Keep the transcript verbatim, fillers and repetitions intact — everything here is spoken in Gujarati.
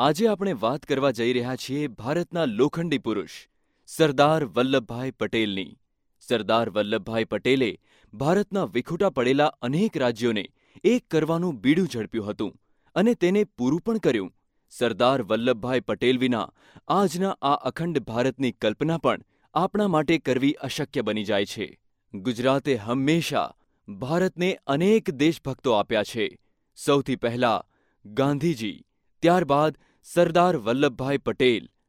આજે આપણે વાત કરવા જઈ રહ્યા છીએ ભારતના લોખંડી પુરુષ સરદાર વલ્લભભાઈ પટેલની. સરદાર વલ્લભભાઈ પટેલે ભારતના વિખૂટા પડેલા અનેક રાજ્યોને એક કરવાનું બીડું ઝડપ્યું હતું અને તેને પૂરું પણ કર્યું. સરદાર વલ્લભભાઈ પટેલ વિના આજના આ અખંડ ભારતની કલ્પના પણ આપણા માટે કરવી અશક્ય બની જાય છે. ગુજરાતે હંમેશા ભારતને અનેક દેશભક્તો આપ્યા છે. સૌથી પહેલા ગાંધીજી, ત્યારબાદ સરદાર વલ્લભભાઈ પટેલ